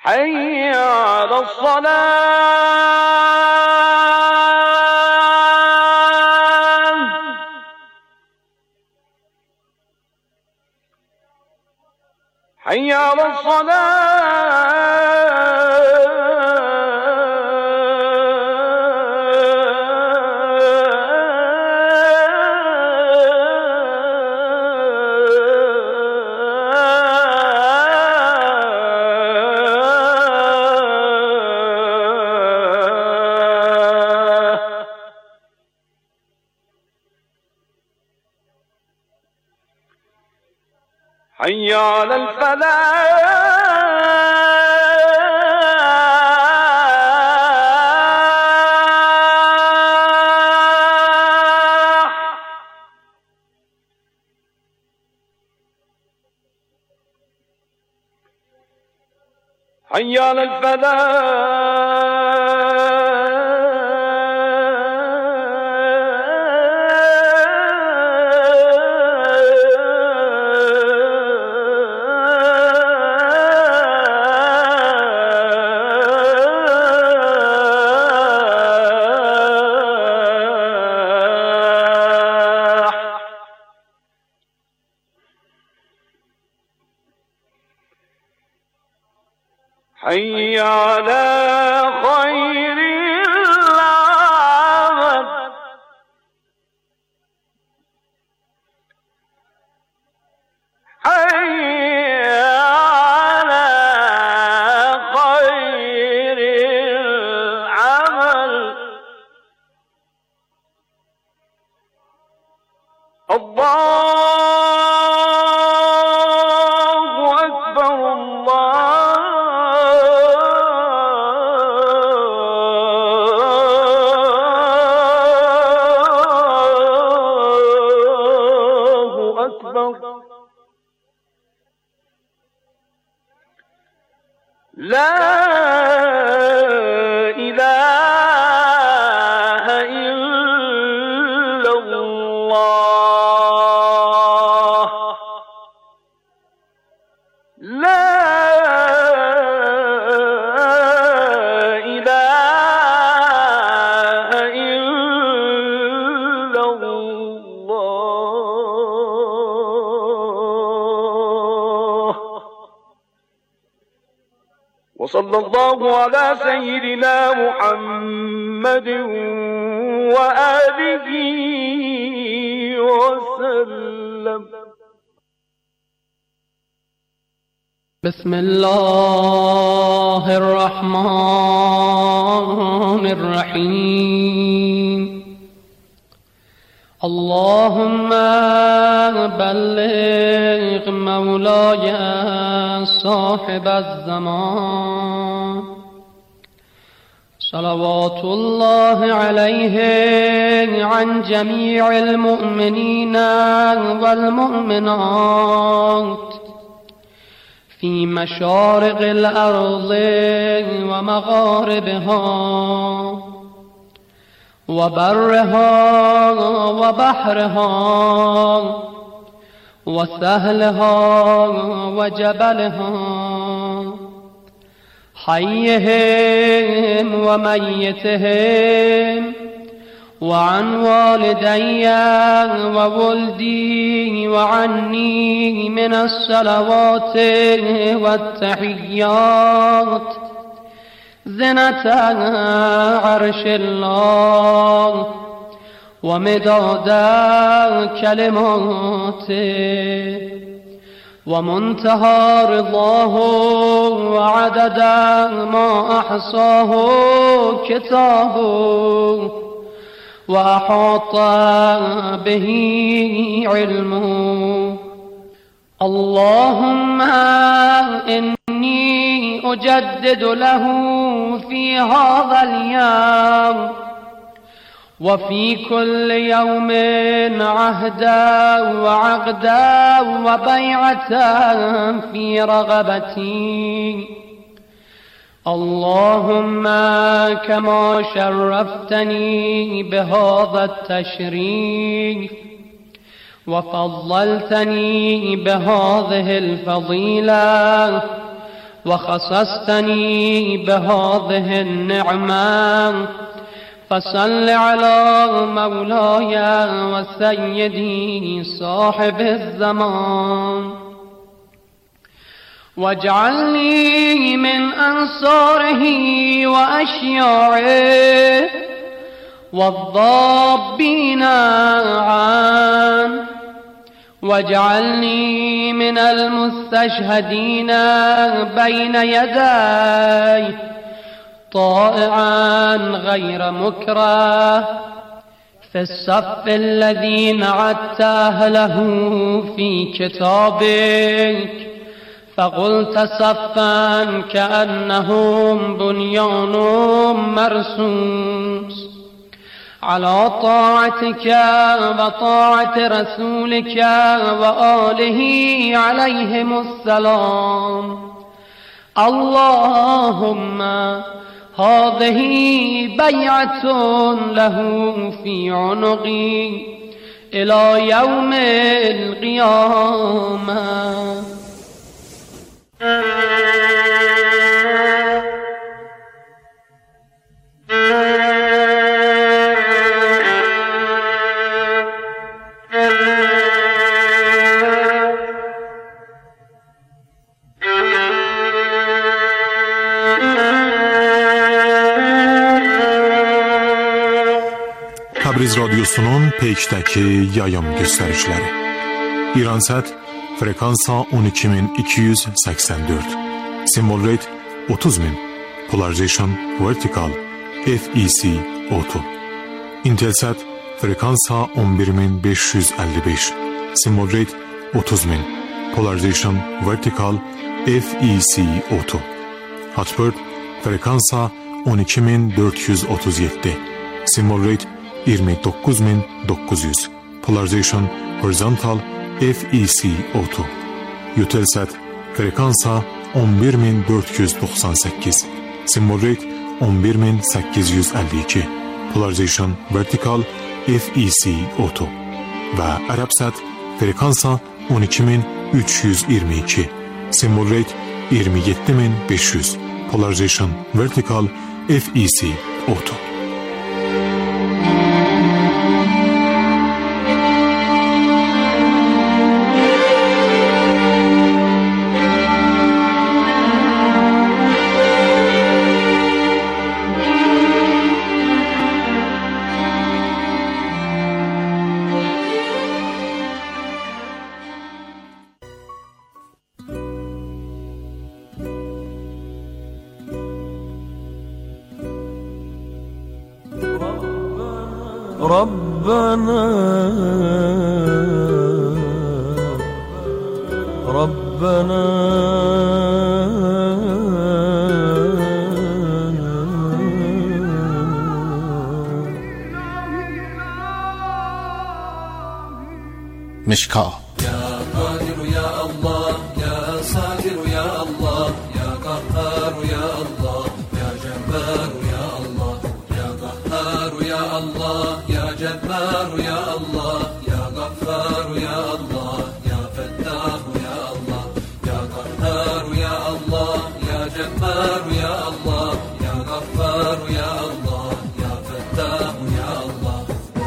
حي على الصلاة حي على حي على الفلاح حي على حي على خير العمل حي على خير العمل الله أكبر لا إله إلا الله لا إله إلا الله. وصلى الله على سيدنا محمد وآله وسلم. بسم الله الرحمن الرحيم. اللهم بلغ مولاي صاحب الزمان صلوات الله عليه عن جميع المؤمنين والمؤمنات في مشارق الأرض ومغاربها وبرها وبحرها وسهلها وجبلها حيهم وميتهم وعن والدي وولدي وعني من الصلوات والتحيات زنة عرش الله ومداد كلماته ومنتهى رضاه وعدد ما أحصاه كتابه وأحاط به علمه. اللهم إني أجدد له في هذا اليوم وفي كل يوم عهدا وعقدا وبيعة في رغبتي. اللهم كما شرفتني بهذا التشريف وفضلتني بهذه الفضيلة وخصصتني بهذه النعمة فصل على مولاي وسيدي صاحب الزمان واجعلني من أنصاره وأشياعه والضابين عنه واجعلني من المستشهدين بين يدي طائعا غير مكره في الصف الذي نعدت أهله في كتابك فقلت صفا كأنهم بنيان مرصوص على طاعتك وطاعة رسولك وآله عليهم السلام. اللهم هذه بيعة له في عنقي إلى يوم القيامة. Təbriz radiosunun Peykdəki yayım göstəriciləri. İransat frekansa 12284, simvol rate 30000, polarization vertical, FEC auto. Intelsat frekansa 11555, simvol rate 30000, polarization vertical, FEC auto. Hotbird frekansa 12437, simvol rate 29900, polarization horizontal, FEC auto. Eutelsat frekansa 11498, simvol rate 11852, polarization vertical, FEC auto. Və Arabsat frekansa 12322, simvol rate 27500, polarization vertical, FEC auto. ربنا مشکا يا قادر يا الله يا صابر يا الله يا قهار يا الله يا جبار يا الله يا قهار يا الله يا جبار يا الله يا غفار يا الله يا فتاح يا الله يا قهار يا الله يا جبار يا الله يا غفار يا الله يا فتاح يا الله.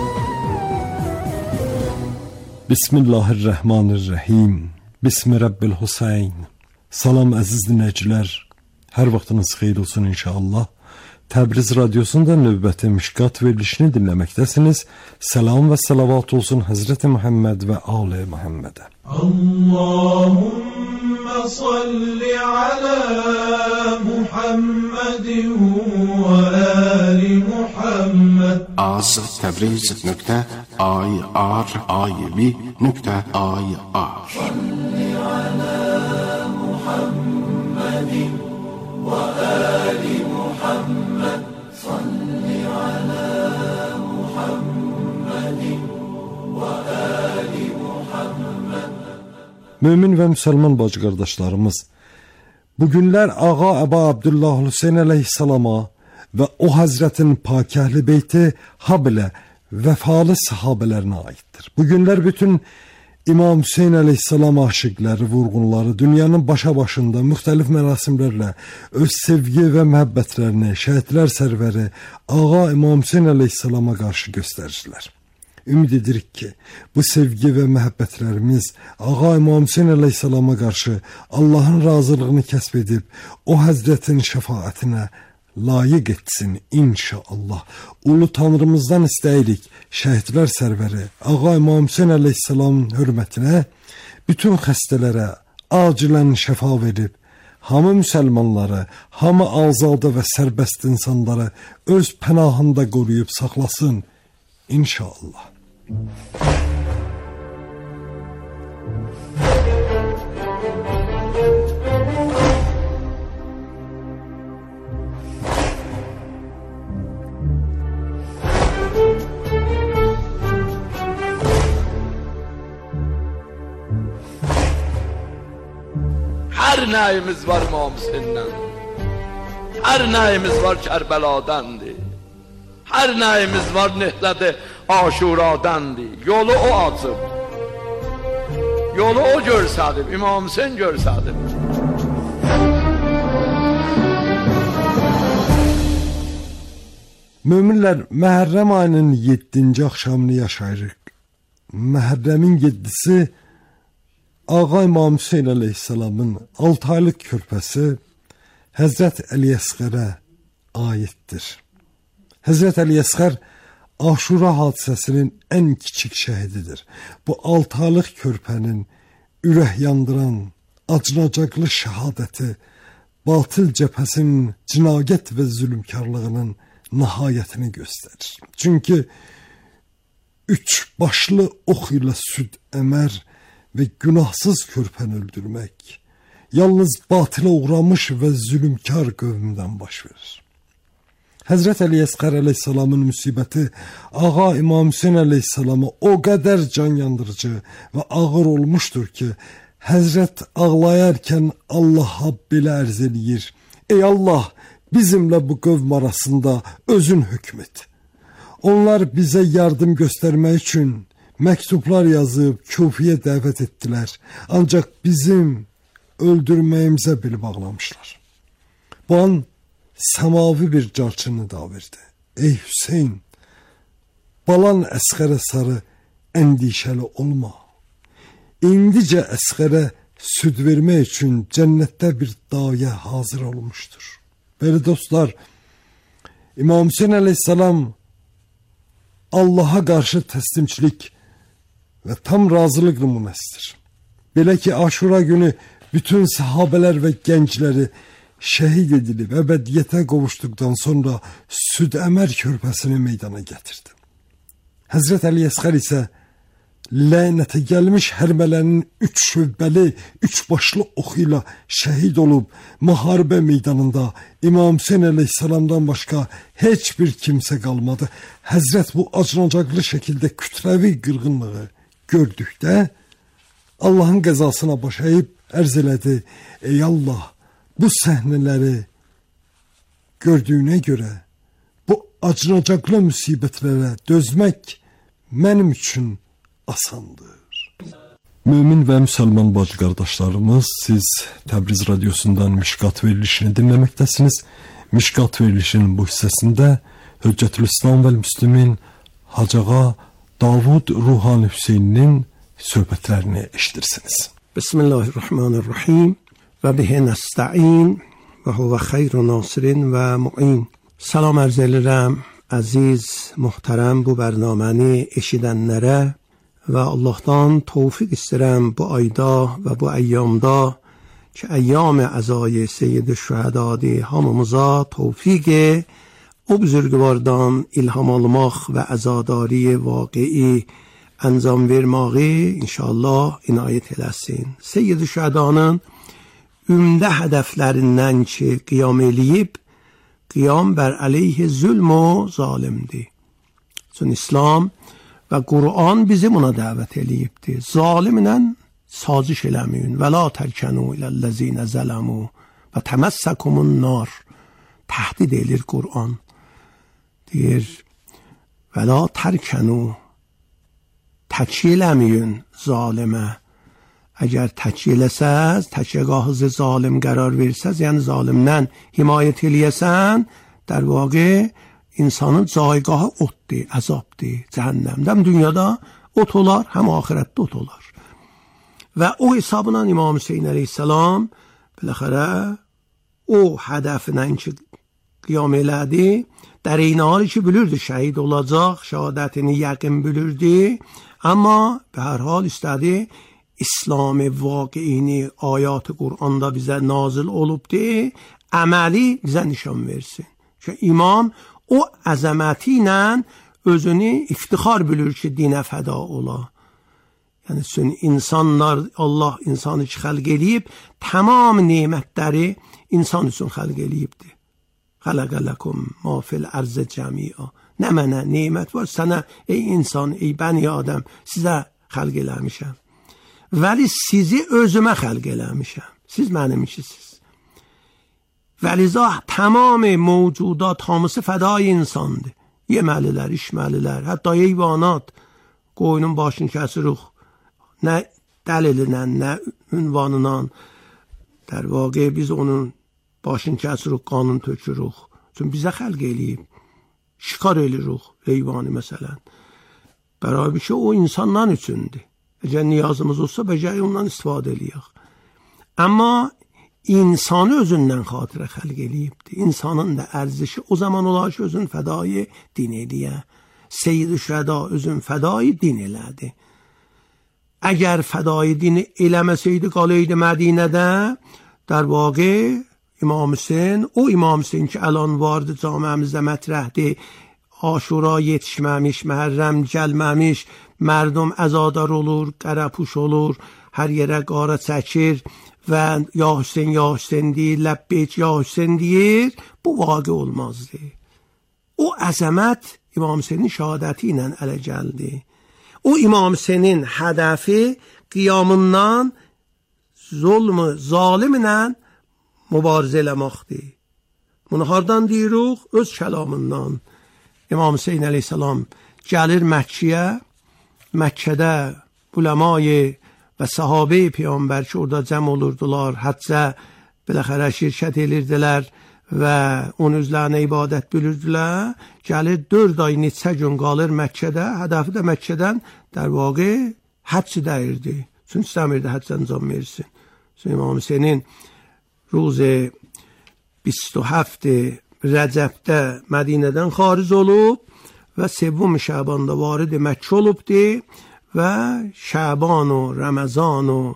Bismillahirrahmanirrahim. Bismi Rabbil Husayn. Salam əziz dinləyicilər. Hər vaxtınız xeyir olsun inşallah. Təbriz Radiyosunda növbəti Mişkat verilişini dinləməkdəsiniz. Salam və salavat olsun Həzrəti Muhammed və Ali Muhammedə. Allahümme salli ala Muhammedin və ali Muhammed. az Təbriz.ir.ir Salli ala Muhammedin və ali Muhammed. Salli ala Muhammedin və ali Muhammed. Mömin və müsəlman bacı qardaşlarımız, bu günlər Ağa Əba Abdullah Hüseyn əleyhissalama və o Həzrətin pak Əhl-i Beyti habilə vəfalı sahabələrinə aiddir. Bu günlər bütün İmam Hüseyn əleyhissalam aşiqləri, vurğunları dünyanın başa-başında müxtəlif mərasimlərlə öz sevgi və məhəbbətlərini şəhidlər sərvəri Ağa İmam Hüseyn əleyhissalama qarşı göstərirlər. Ümid edirik ki, bu sevgi və məhəbbətlərimiz Ağa İmam Hüseyn əleyhissalama qarşı Allahın razılığını kəsb edib, o həzrətin şəfaətinə layiq etsin inşallah. Ulu Tanrımızdan istəyirik, şəhidlər sərvəri Ağa İmam Hüseyn əleyhissalamın hörmətinə bütün xəstələrə acilən şəfa verib, hamı müsəlmanları, hamı azadə və sərbəst insanları öz pənahında qoruyub saxlasın inşallah. Hər nəyimiz var İmam Hüseyndən, hər nəyimiz var Kərbəladandır, hər nəyimiz var Nehlədə Aşuradandır. Yolu o açıb, yolu o görsədib, İmam Hüseyn görsədib. Möminlər, Məhərrəm ayının 7-ci axşamını yaşayırıq. Məhərrəmin 7-si Ağa İmam Hüseyn əleyhissalamın 6 aylıq körpəsi Həzrət Əli Əsqərə aiddir. Həzrət Əli Əsqər Aşura hadisəsinin ən kiçik şəhididir. Bu 6 aylıq körpənin ürək yandıran, acınacaqlı şəhadəti batıl cəbhəsinin cinayət və zülmkarlığının nəhayətini göstərir. Çünki 3 başlı ox ilə süd əmər və günahsız körpəni öldürmək yalnız batıla uğramış və zülmkar qövmdən baş verir. Həzrət Əli Əsqər əleyhissalamın müsibəti Ağa İmam Hüseyn əleyhissalama o qədər can yandırıcı və ağır olmuşdur ki, Həzrət ağlayarkən Allaha belə ərz eləyir: Ey Allah, bizimlə bu qövm arasında özün hökm et. Onlar bizə yardım göstərmək üçün məktublar yazıb Kufiyə dəvət etdilər, ancaq bizim öldürməyimizə bel bağlamışlar. Bu an səmavi bir carçını da verdi. Ey Hüseyn, balan Əsqərə sarı əndişəli olma. İndicə Əsqərə süd vermək üçün cənnətdə bir dayə hazır olmuşdur. Belə dostlar, İmam Hüseyn əleyhissalam Allaha qarşı təslimçilik və tam razılıq nümunəsidir. Belə ki, Aşura günü bütün sahabələr və gəncləri şəhid edilib, əbədiyyətə qovuşduqdan sonra süd əmər körpəsini meydana gətirdi. Həzrət Əli Əsqər isə lənətə gəlmiş hərbələrinin 3 şöbəli, 3 başlı oxu ilə şəhid olub, müharibə meydanında İmam Hüseyn əleyhissalamdan başqa heç bir kimsə qalmadı. Həzrət bu acınacaqlı şəkildə kütləvi qırğınlığı gördükdə Allahın qəzasına baş əyib ərz elədi: Ey Allah, bu səhnələri gördüyünə görə bu acınacaqlı müsibətlərə dözmək mənim üçün asandır. Mömin və müsəlman bacı qardaşlarımız, siz Təbriz radiosundan Mişqat verilişini dinləməkdəsiniz. Mişqat verilişinin bu hissəsində Hüccətülislam və Müslümin Hacı Ağa Davud Ruhani Hüseyninin söhbətlərini eşidirsiniz. Bismillahirrahmanirrahim və bihi nəstəin və huvə xeyru nasirin və mu'in. Salam ərz edirəm əziz, muhterəm bu bərnaməni eşidənlərə və Allahdan tövfiq istəyirəm bu ayda və bu əyyamda ki, əyyam əzay Seyyid-i Şühədadır, hamımıza tövfiq o buzurgvardan ilham almaq və əzadari vaqi'i əncam verməyi inşallah inayət eləsin. Seyyid-i Şühədanın ümdə hədəflərindən ki, qiyam eləyib, qiyam bər əleyhi zülm o zalimdir. Çünki İslam və Qur'an bizi buna dəvət eləyibdir. Zalimlə saziş eləməyin. Və la tərkənu iləl-ləzinə zələmu və təməssəkumun nar. Təhdid edir Qur'an. Deyir, və la tərkənu təkiləməyin zalimə. Əgər təkiləsəz, təkigahınızı zalim qərar versəz, yəni zalimdən himayət eləyəsən, در واقع insanın caygahı otdur, əzabdır, cəhənnəmdə. Həm dünyada ot olar, həm ahirətdə ot olar. Və o hesabla İmam Hüseyin əleyhissalam biləxərə o hədəfinə ki qiyam elədi, در این حالی که bilirdi şəhid olacaq, şəhadətini yəqin bilirdi, amma به هر حال istədi İslam واقعini ayat Qur'anda bizə nazil olubdur, əməli bizə nişan versin. Çünki imam o əzəməti ilə özünü iftixar bilir ki, dinə fəda ola. Yəni insanlar, Allah insanı ki xəlq eləyib, tamam nemətləri insan üçün xəlq eləyibdir. خلق لكم ما فی الارض جمیعا. نه mənə nemət var, sənə ey insan, ey bəni adam, sizə xəlq eləmişəm. Vəli sizi özümə xəlq eləmişəm. Siz mənim ikisiniz. Vəliza tamam mövcudat hamısı fədai insandır. Yeməlilər, içməlilər, hətta heyvanat qoyunun başını kəsirik. Nə dəlililə, nə ünvanla. در واقع biz onun başını kəsirik, qanun tökürük. Çünki bizə xəlq eləyib. Şikar eləyirik heyvanı məsələn. Bəraber bir şey o insanlar üçündür. Əgər niyazımız olsa bəcəyi ondan istifadə eləyək. Amma insanı özündən xatirə xəlq eləyibdir. İnsanın da ərzişi o zaman olar ki, özün fədai din eləyə. Seyyid-i Şühəda özün fədai din elədi. Əgər fədai dini eləməsəydi, qalıydı Mədinədə, در واقع İmam Hüseyin, o İmam Hüseyin ki الان vardı camiəmizdə mətrəhdir, Aşura yetişməmiş, Məhərrəm gəlməmiş, mərdum əzadar olur, qərəpuş olur, hər yerə qara çəkir və ya Hüseyin, ya Hüseyin deyir, ləbbeyk, ya Hüseyin deyir, bu vaqe olmazdı. O əzəmət İmam Hüseyinin şəhadəti ilə ələ gəldi. O İmam Hüseyinin hədəfi qiyamından zulmü, zalimlə mübarizə eləməkdir. Bunu hardan deyirik? Öz kəlamından. İmam Hüseyin əleyhissalam gəlir Məkkəyə. Məkkədə uləmayı və sahabə peyğəmbər ki orada cəm olurdular, həccə biləxərə şirkət edirdilər və onun üzlərinə ibadət bilirdilər. Gəlir 4 ay neçə gün qalır Məkkədə. Hədəfi də Məkkədən در واقع həcc dəyirdi. Çünki istəmirdi həcc əncam versin. İmam Hüseynin روز 27 رجبdə Mədinədən xaric olub və 3 şəbanda varid Məkkə olubdu və Şəban و Ramazan و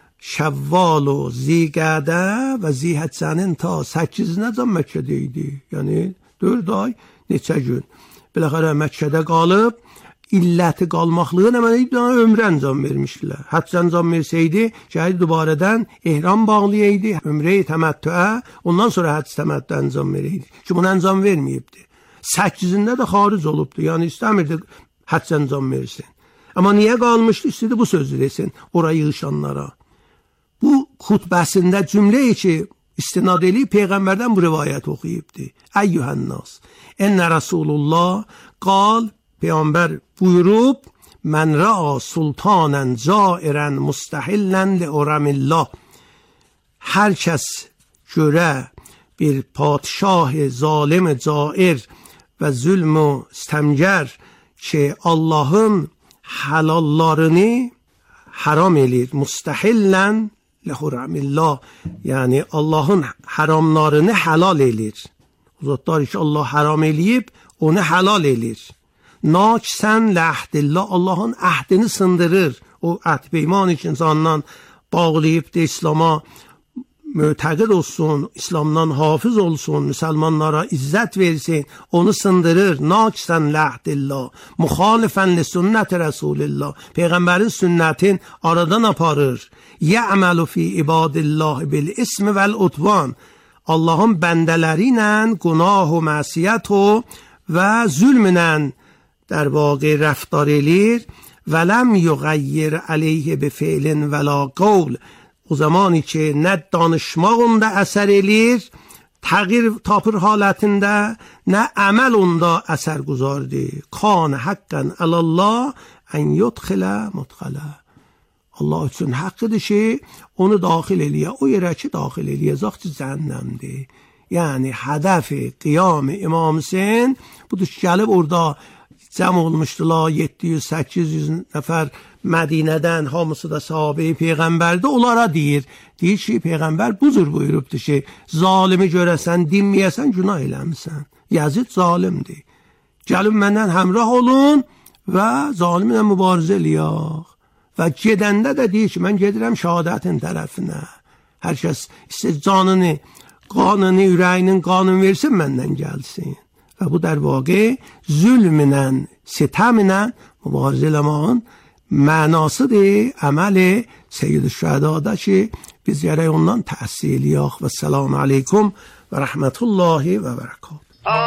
Şəvval و Zilqədə və Zilhəccənin ta 8-nəcən Məkkədə idi. Yəni 4 ay neçə gün. Biləxərə Məkkədə qalıb, illəti qalmaqlığına mənə ömrə əncam vermişdilər. Həcc əncam versəydi, şəhid dubarədən ehram bağlayaydı, ömrəyi təməttüə, ondan sonra həcc təməttü əncam verəydi. Ki, bunu əncam verməyibdi. 8-də də xaric olubdu, yəni istəmirdi həcc əncam versin. Amma niyə qalmışdı? İstədi bu sözü desin oraya yığışanlara. Bu xutbəsində cümləyi ki, istinad eləyib, Peyğəmbərdən bu rivayət oxuyubdu. Əyyuhənnas, ennə Rasulullah qal, Peyğəmbər buyurub, mən rəa sultanən cairən müstəhillən li uramillah. Hər kəs görə bir padişah zalim cair və zülm و istəmgər ki Allahın həlallarını haram eləyir. Müstəhillən li uramillah, yəni Allahın haramlarını halal eləyir. O zatları ki Allah haram eləyib, onu halal eləyir. Naksən ləhdillah, Allahın əhdini sındırır. O əhd peymanı ki insandan bağlayıb da İslama mütəqid olsun, İslamdan hafız olsun, müsəlmanlara izzət versin, onu sındırır. Naksən ləhdillah, müxalifən li sünnət Rasulillah, Peyğəmbərin sünnətin aradan aparır. Yə'məlu fi ibadillah bil ismi vəl utvan, Allahın bəndələri ilə günah و məsiyyət və zülmlə در واقع رفتار eləyir ولم یغیر علیه بفعل ولا قول. O zamani ki nə danışmaq onda əsər eləyir, təğyir tapır halətində, nə əməl onda əsər guzardır. Kan haqqan alallah, en yudkhila mudkhala. Allah üçün haqqıdır ki, onu daxil eləyə, o yerə ki, daxil eləyəcək ki, cəhənnəmdir. Yəni, hədəfi qiyam İmam Hüseyin budur ki, gəlib orada cəm olmuşdular 700-800 nəfər Mədinədən, hamısı da sahabe-i Peyğəmbərdir, onlara deyir ki, Peyğəmbər bu cür buyurubdur ki, zalimi görəsən, dinməyəsən, günah eləmişsən. Yazid zalimdir. Gəlin məndən həmrah olun və zalimlə mübarizə eləyək. Və gedəndə də deyir ki, mən gedirəm şəhadətin tərəfinə. Hər kəs istəyir canını, qanını, ürəyinin qanını versin, məndən gəlsin. Və bu der vaqe zülmlə, sitəmlə mübarizə eləmağın mənasıdır, əməli Seyyid-i Şəhədada ki, biz gərək ondan təhsil eləyək. Və selamu aleykum və rəhmətullahi və bərəkət.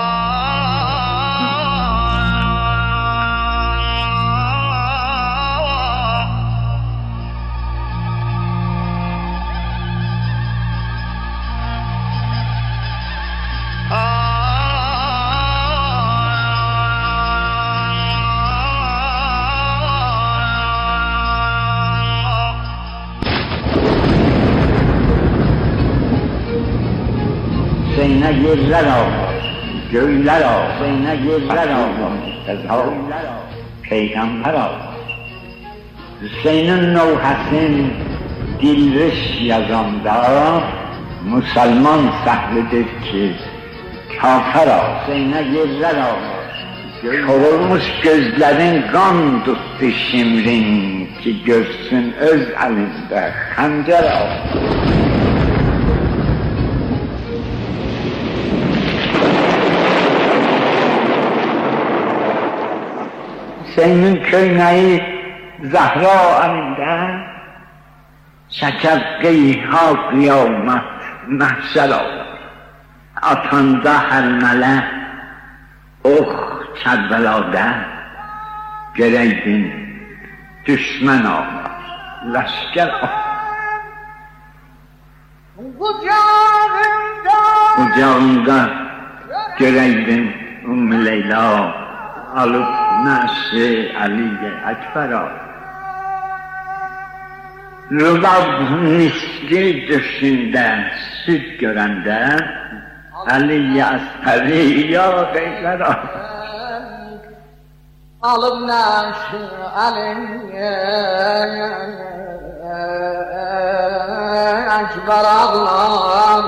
Hüseyin'e yerler ağlar, göyler ağlar, Hüseyin'e yerler ağlar, Peygamber ağlar. Hüseyin'in nevhesin dilriş yazanda, Müslüman sahlidir ki, kafir ağlar. Hüseyin'e yerler ağlar, korulmuş gözlerin kan tuttu şimrin, ki görsün öz elinde xəncər ağlar. Hüseyin'in köynəyi Zahra əlində şəkər qeyha qiyamət məhşər olur. Atanda həlmələ ox Kərbəlada görəydin düşmən ağlar, ləşkər ağlar. Qucağında görəydin Ümmü Leyla alıp nəşi Əliyə Əkbər ağlar. Rübab misli düşündə süd görəndə Əliyə Əsəri ya qeylər ağlar. Alıp nəşi Əliyə Əkbər ağlar.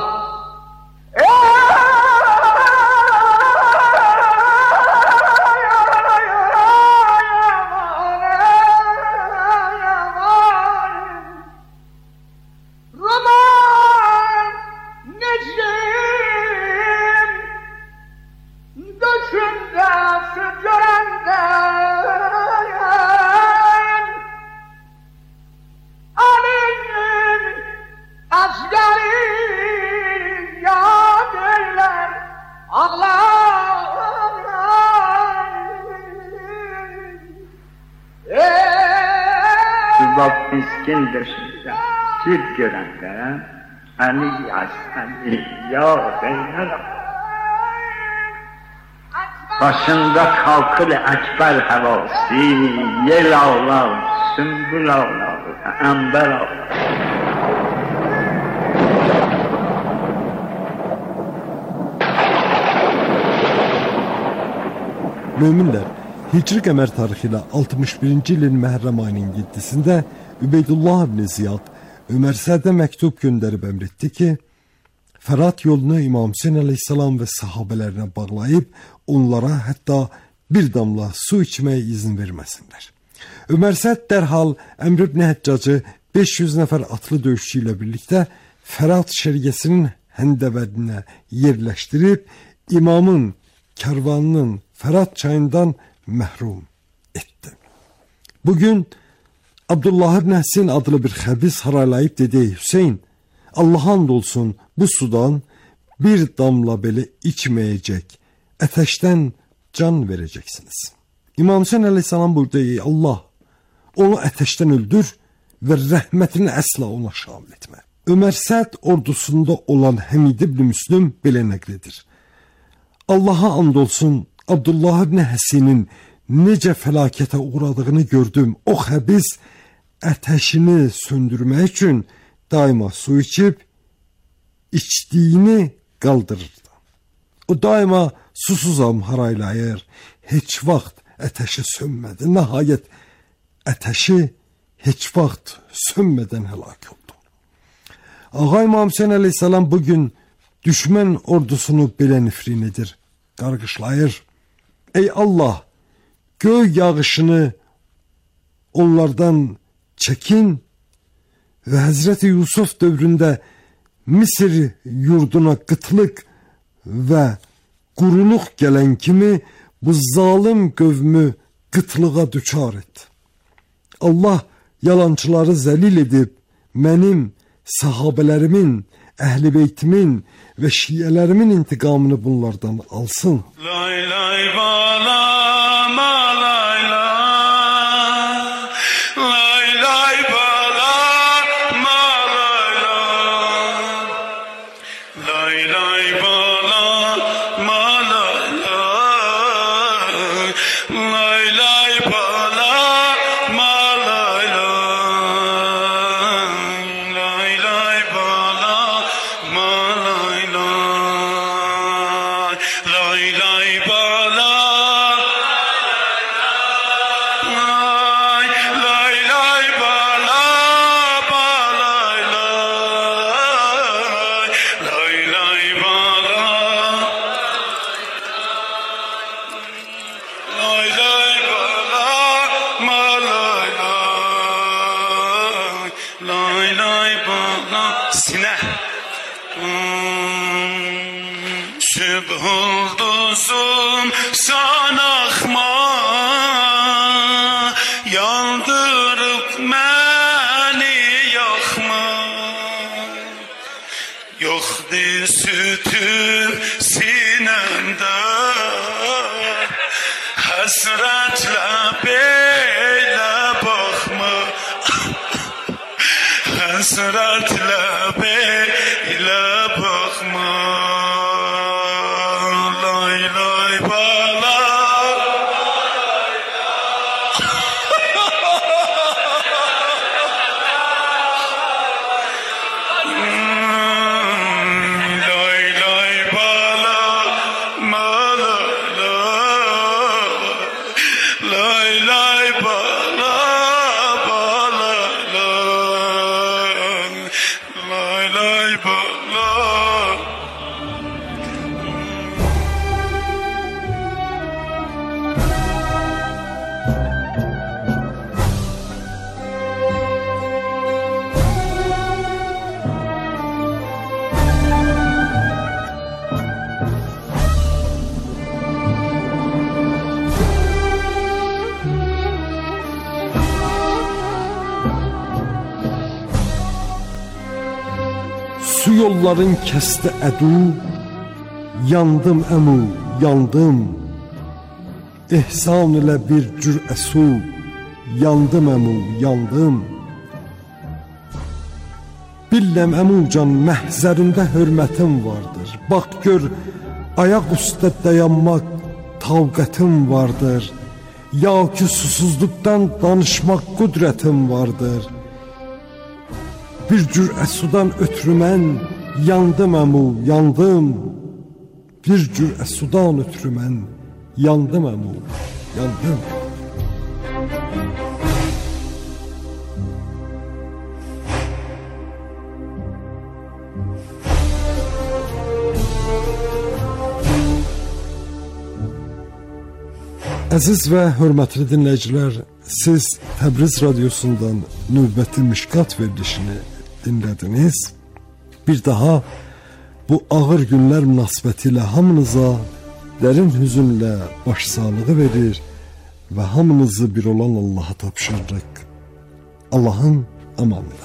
Miskin dışında süt görəndə Əli Əsəli ya qeylər başında kalkıl Əkbər həvası yel ağlar, sümbül ağlar, əmbər ağlar. Möminlər, Hicri qəmər tarixi ilə 61-ci ilin Məhərrəm ayının 7-sində Übeydullah ibn Ziyad Ömər Sədə məktub göndərib əmr etdi ki, Fərat yolunu İmam Hüseyin əleyhissalam və sahabələrinə bağlayıb, onlara hətta bir damla su içməyə izin verməsinlər. Ömər Səd dərhal Əmr ibn Həccacı 500 nəfər atlı döyüşçü ilə birlikdə Fərat şərqəsinin həndəvədinə yerləşdirib, imamın kərvanının Fərat çayından məhrum etdi. Bugün Abdullah ibn Həsin adlı bir xəbis haralayıb dedi, Hüseyin, Allah'a and olsun bu sudan bir damla belə içməyəcək, ətəşdən can verəcəksiniz. İmam Hüseyin əleyhissalam burada, ey Allah, onu ətəşdən öldür və rəhmətini əsla ona şamil etmə. Ömər Səd ordusunda olan Həmid ibn Müslüm belə nəql edir. Allah'a and olsun Abdullah ibn Həsinin necə fəlakətə uğradığını gördüm. O xəbis ətəşini söndürmək üçün daima su içib içdiyini qaldırırdı. O daima susuzam haraylayır. Heç vaxt ətəşi sönmədi. Nəhayət ətəşi heç vaxt sönmədən həlak oldu. Ağa İmam Hüseyin əleyhissalam bugün düşmən ordusunu belə nifrin edir, qarğışlayır. Ey Allah, göy yağışını onlardan çəkin və Həzrəti Yusuf dövründə Misir yurduna qıtlıq və quruluq gələn kimi bu zalim qövmü qıtlığa düçar et. Allah yalançıları zəlil edib mənim, sahabələrimin, əhl-i beytimin və şiələrimin intiqamını bunlardan alsın. Lay lay bala ma lay lay, lay lay bala ma lay lay, lay lay bala ma lay lay, lay lay bala ma lay lay, lay lay bala ma lay lay, lay lay bala. Şübhulduzum sanaxma, yandırıp məni yaxma. Yoxdur sütüm sinəmdə, həsrətlə belə baxma. Həsrətlə belə baxma. Su yolların kəsdi ədu, yandım əmu, yandım. İhsan ilə bir cür əsu, yandım əmu, yandım. Billəm əmucan məhzərində hörmətim vardır. Bax gör, ayaq üstə dayanmaq tavqətim vardır. Ya ki susuzluqdan danışmaq qüdrətim vardır. Bir cür əsudan ötürü mən yandım əmu, yandım. Bir cür əsudan ötürü mən yandım əmu, yandım. Əziz və hörmətli dinləyicilər, siz Təbriz radiosundan növbəti Mişqat verilişini dinlədiniz. Bir daha bu ağır günlər münasibətilə hamınıza dərin hüzünlə başsağlığı verir və hamınızı bir olan Allaha tapşırırıq. Allahın amanıyla.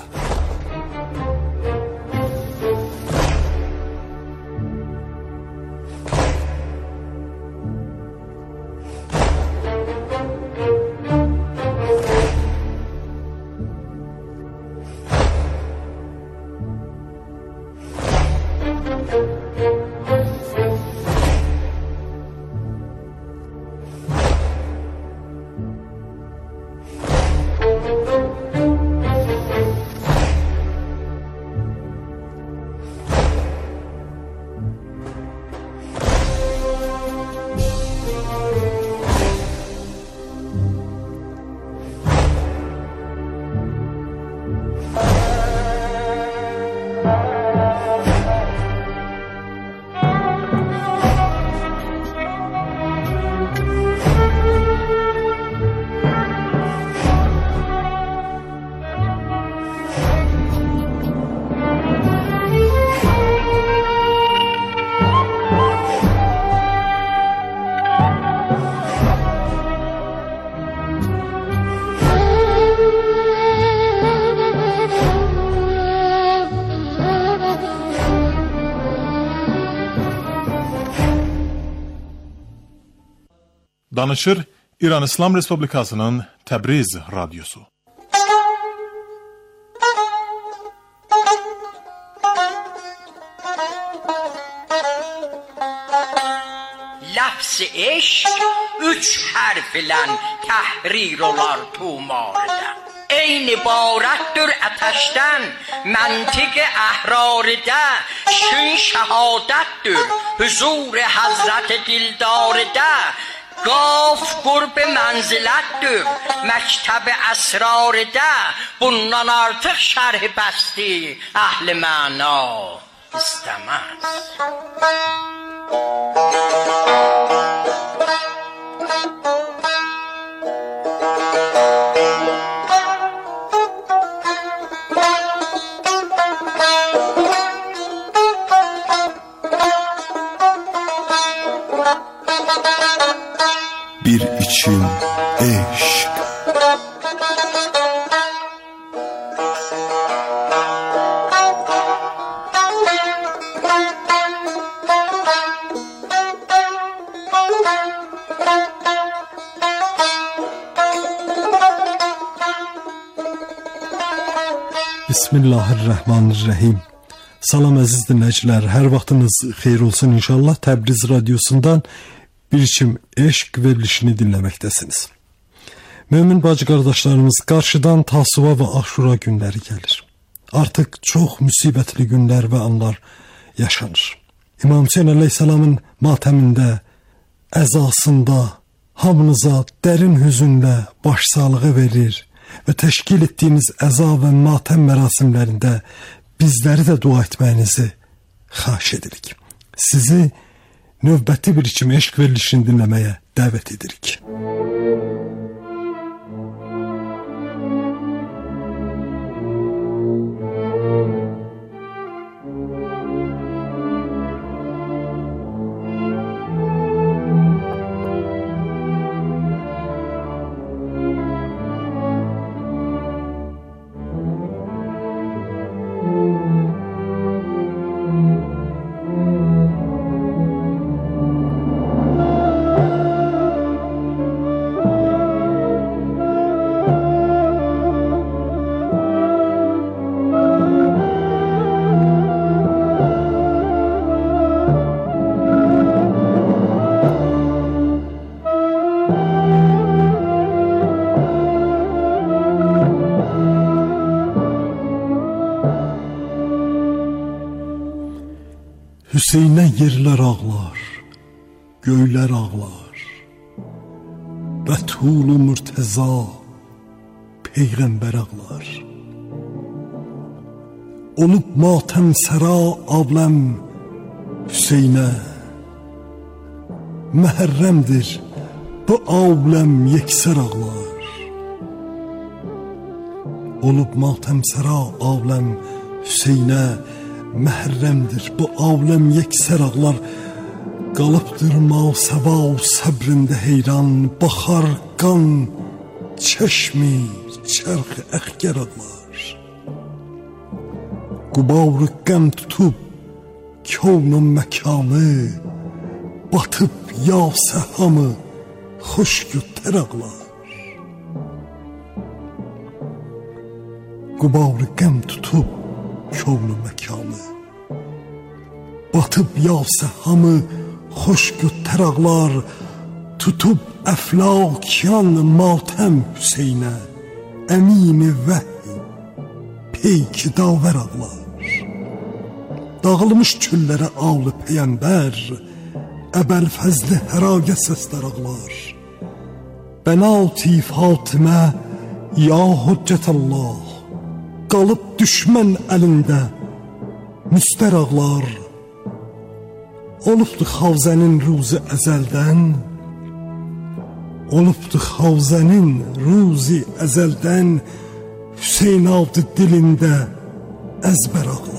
Danışır İran İslam Respublikasının Təbriz Radyosu. Lafz eşk 3 harf ile tahrir olar tumarda. Eyni ibaretdir ateşten, mantık ahrarda. Şün şehadetdir huzur Hazret Dildarda. Gaf qurb mənzilətdir məktəb əsrarda. Bundan artıq şərh bəsti əhl-i məna istəməz. Bir içim eşk. Bismillahirrahmanirrahim. Salam əziz dinləyicilər, hər vaxtınız xeyir olsun inşallah. Təbriz Radyosu'ndan Bir İçim Eşq verilişini dinləməkdəsiniz. Mömin bacı qardaşlarımız, qarşıdan Tasuva və Aşura günləri gəlir. Artıq çox müsibətli günlər və anlar yaşanır. İmam Hüseyin əleyhissalamın matəmində, əzasında hamınıza dərin hüzünlə başsağlığı verir və təşkil etdiyiniz əza və matəm mərasimlərində bizləri də dua etməyinizi xahiş edirik. Sizi növbəti Bir İçim Eşq verilişini dinləməyə dəvət edirik. Hüseynə yerlər ağlar, göylər ağlar, Bətul-u Mürtəza, Peyğəmbər ağlar. Olub matəm səra abləm Hüseynə, Məhərrəmdir bu abləm yeksər ağlar. Olub matəm səra abləm Hüseynə, Məhərrəmdir bu abləm yeksər ağlar. Qalıbdır masəva səbrində heyran, Baxar qan çeşmi çərx əxgər ağlar. Qubar-ı qəm tutub kövn-ü məkanı, Batıb yasə hamı xoşgü tər ağlar. Qubar-ı qəm tutub kövn-ü məkanı, Batıb yasə hamı xoşgü tər ağlar. Tutub əflakiyan matəm Hüseynə, Əmin-i vəhy peyki davər ağlar. Dağılmış küllərə ağlı peyəmbər, Əbəlfəzli həragə səslər ağlar. Bənat-i Fatimə ya Hüccətəllah, Qalıb düşmən əlində müstər ağlar. Olubdu Xavzənin ruzi əzəldən, Olubdu Xavzənin ruzi əzəldən, Hüseyn adı dilində əzbər ağlar.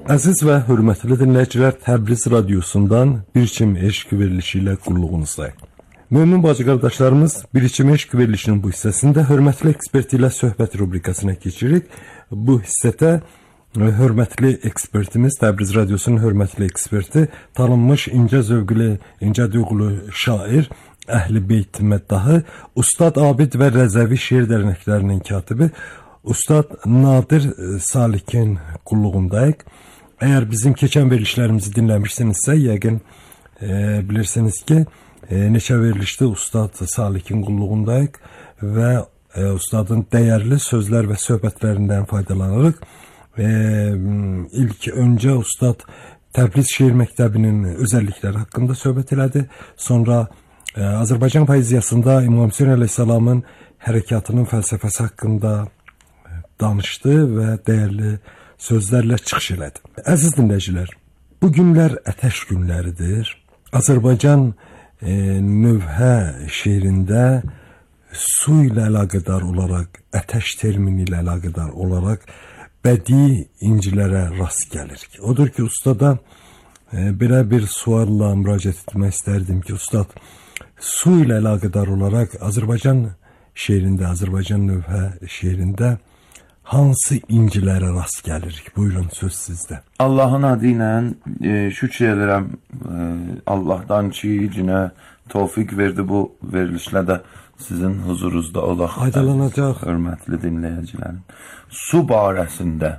Əziz və hörmətli dinləyicilər, Təbriz radiosundan Bir İçim Eşq verilişi ilə qulluğunuzdayıq. Mömin bacı qardaşlarımız, Bir İçim Eşq verilişinin bu hissəsində hörmətli ekspert ilə söhbət rubrikasına keçirik. Bu hissədə hörmətli ekspertimiz, Təbriz radiosunun hörmətli eksperti, tanınmış incə zövqlü, incə duyğulu şair, Əhl-i Beyt məddahı, Ustad Abid və Rəzəvi şeir dərnəklərinin katibi Ustad Nadir Salikin qulluğundayıq. Əgər bizim keçən verilişlərimizi dinləmişsinizsə, yəqin bilirsiniz ki, neçə verilişdə Ustad Salikin qulluğundayıq və Ustadın dəyərli sözlər və söhbətlərindən faydalanırıq. İlk öncə Ustad Təbriz Şeir Məktəbinin özəllikləri haqqında söhbət elədi. Sonra Azərbaycan poeziyasında İmam Hüseyn əleyhissalamın hərəkatının fəlsəfəsi haqqında danışdı və dəyərli sözlərlə çıxış elədi. Əziz dinləyicilər, bu günlər ətəş günləridir. Azərbaycan növhə şeirində su ilə əlaqədar olaraq, ətəş termini ilə əlaqədar olaraq bədii incilərə rast gəlirik. Odur ki, ustada belə bir sualla müraciət etmək istərdim ki, ustad, su ilə əlaqədar olaraq Azərbaycan şeirində, Azərbaycan növhə şeirində hansı incilərə rast gəlirik? Buyurun, söz sizdə. Allahın adı ilə şükür edirəm Allahdan ki, cinə tövfiq verdi bu verilişlə də sizin huzurunuzda olaq. Faydalanacaq. Hörmətli dinləyicilərin. Su barəsində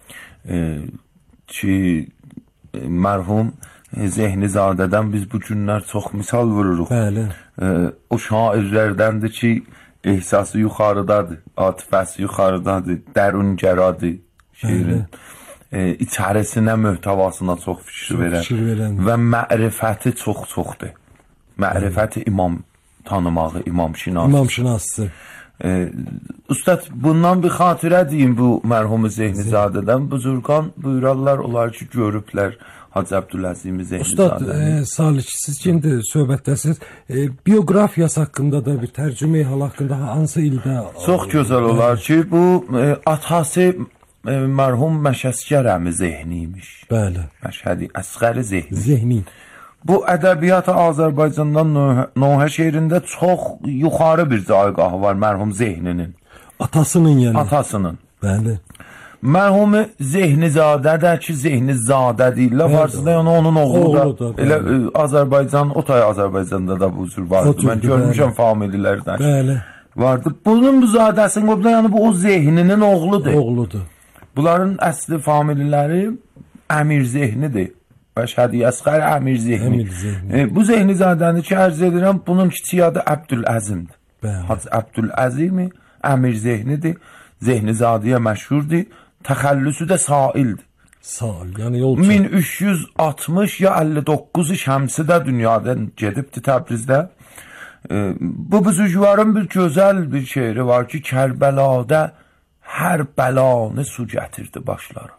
ki, mərhum Zehnizadədən biz bu günlər çox misal vururuq. Bəli. O şairlərdəndir ki, ehsası yuxarıdadır, atifəsi yuxarıdadır, dərunkəradır şeirin. İçərisinə, möhtəvasına çox fikir verən və mərifəti çoxdur. Mərifəti imam tanımağı, imam şinası. Ustad, bundan bir xatirə deyim bu mərhumu Zehnizadədən. Buzurqan buyurarlar, onlar ki, görüblər Hacı Əbdüləzimi Zehnizadəni. Ustad Salih, siz kimdir söhbətdəsiz? Biyografiyası haqqında da bir tərcümə hal haqqında hansı ildə? Çox gözəl olar ki, bu atası mərhum Məşəskər əmi Zehniymiş. Bəli. Məşhədi Əsğəri Zehni. Bu ədəbiyyat Azərbaycandan nöhə şeirində çox yuxarı bir caygahı var mərhum Zehninin. Atasının yəni. Atasının. Bəli. Mərhumu Zehnizadədə ki, Zehnizadə deyirlər, farsıda yəni onun oğlu da. Elə Azərbaycan, o tay Azərbaycanda da bu cür vardı. Mən görmüşəm famililərdən. Bəli. Vardı. Bunun bu zadəsinin qobda, yəni bu o Zehninin oğludur. Oğludur. Bunların əsli famililəri Əmir Zehnidir. Məşhədi Əsğər Əmir Zehni. Bu Zehnizadəni ki, ərz edirəm, bunun kiçik adı Əbdüləzimdir. Hacı Əbdüləzimi Əmir Zehnidir. Zehnizadiyə məşhurdur. Təxəllüsü də Saildir. Sail, yəni yolçu. 1360 ya 59 şəmsidə dünyadan gedibdi Təbrizdə. Bu büzüşvarın bir gözəl bir şeiri var ki, Kərbəlada hər bəlanı su gətirdi başlara.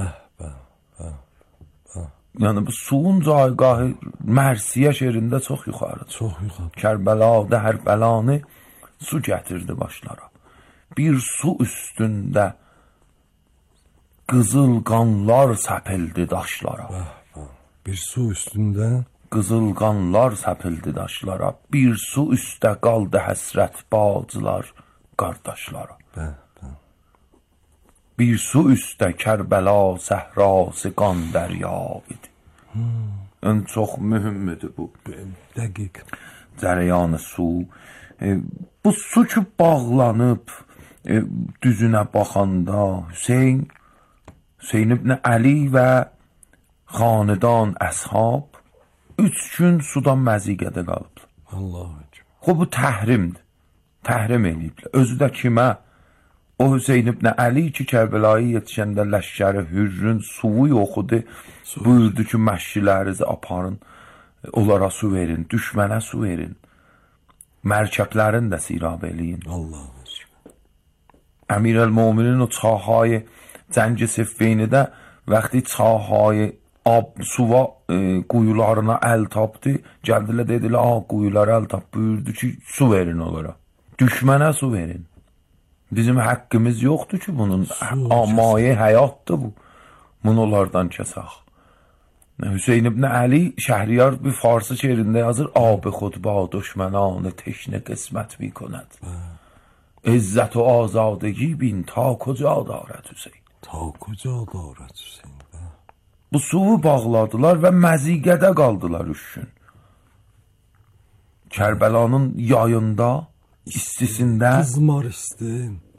Yəni bu suyun caygahı Mərsiyə şeirində çox yuxarıdır. Çox yuxarı. Kərbəlada hər bəlanı su gətirdi başlara. Bir su üstündə qızıl qanlar səpildi daşlara. Bir su üstündə qızıl qanlar səpildi daşlara. Bir su üstə qaldı həsrət bacılar, qardaşlara. Bir su üstə Kərbəla səhrası qan dəryavidir. Ən çox mühümdür bu. Dəqiq. Cərəyanı su. Bu su ki bağlanıb düzünə baxanda Hüseyn ibn Əli və xanedan əshab 3 gün sudan məziqədə qalıb. Xub bu təhrimdir. Təhrim eləyiblər. Özü də kimə? O Hüseyn ibn Əli ki, Kərbəlaya yetişəndə ləşkəri Hürrün suyu yoxudu. Buyurdu ki, məşqilərinizi aparın, onlara su verin, düşmənə su verin. Mərkəblərin də sirab eləyin. Əmirəl-Möminin o çahay Cəngi Siffeynidə vəqti çahay suva quyularına əl tapdı. Gəldilər, dedilər, quyulara əl tap. Buyurdu ki, su verin onlara. Düşmənə su verin. Bizim haqqımız yoxdur ki, bunun amaye həyatdır bu. Monolardan kəsək. Hüseyn ibn Əli Şəhriyar bir farsı şehrində yazır: "Ab-ı xud ba düşmənanı teşne qismət mi kund. İzzət و azadagi bin ta kocə darət Hüseyn." Ta kocə darət Hüseyn. Bu suyu bağladılar və məziqədə qaldılar 3 gün. Kərbəlanın yayında, istisində qızmar isti.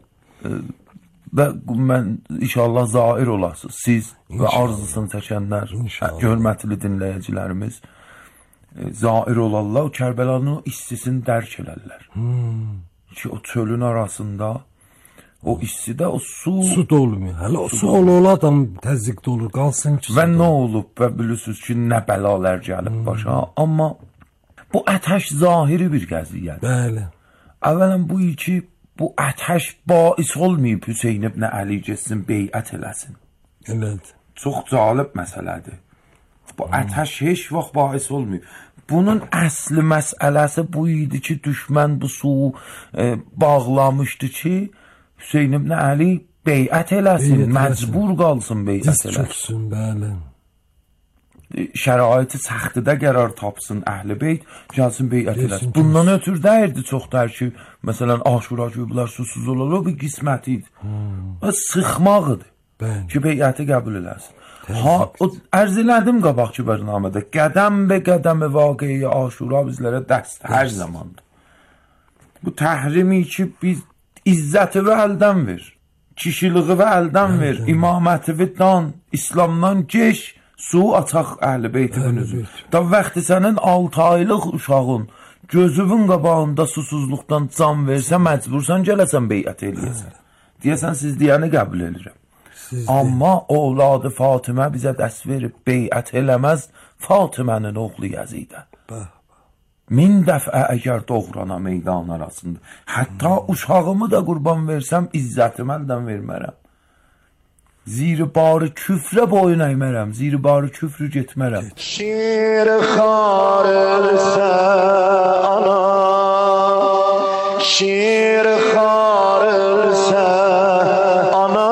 Və mən inşallah zair olasınız. Siz və arzusunu çəkənlər, hörmətli dinləyicilərimiz zair olarlar, o Kərbəlanın istisini dərk elərlər. Ki o çölün arasında o istidə o su dolmuyor. Hələ o su olur, adam təzyiq dolur, qalsın ki. Və nə olub və bilirsiniz ki, nə bəlalar gəlib başa. Amma bu ətəş zahiri bir qəziyyədir. Bəli. Əvvələn bu iki bu ətəş bais olmayıb Hüseyn ibn Əli getsin beyət eləsin. Evet. Çox cəlib məsələdir. Bu ətəş heç vaxt bais olmayıb. Bunun əsli məsələsi bu idi ki, düşmən bu su bağlamışdı ki, Hüseyn ibn Əli beyət eləsin, məcbur qalsın beyət eləsin. Bəli. Şəraiti səxtidə qərar tapsın əhl-i beyt, gəlsin beyət eləsin. Bundan ötürü dəyirdi çoxdur ki, məsələn, Aşura güblər susuz olar, o bir qismət idi. Sıxmaqıdır ki, beyəti qəbul eləsin. Ərz elədim qabaqçı bərnamədə, qədəm bə qədəmi vaqiyi Aşura bizlərə dəst hər zamandır. Bu təhrimi ki, biz izzəti və əldən ver, kişiliği və əldən ver, imaməti və dan, İslamdan geç, su açaq əhl-i beytiminizi. Da vaxtı sənin 6 aylıq uşağın gözünün qabağında susuzluqdan can versə, məcbursan gələsən beyət eləyəsən. Deyəsən, siz deyəni qəbul edirəm. Amma ovladı Fatimə bizə dəst verib, beyət eləməz Fatimənin oğlu Yəzidə. 1000 dəfə əgər doğrana meydan arasında. Hətta uşağımı da qurban versəm, izzətimi əldən vermərəm. Ziri barı küfrə boyun əymərəm, ziri barı küfrü getmərəm. Şir xarırsə ana, şir xarırsə ana,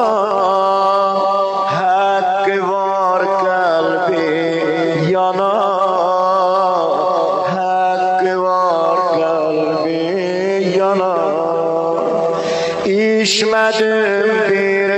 haqqı var qəlbi yana, haqqı var qəlbi yana. İşmədim bir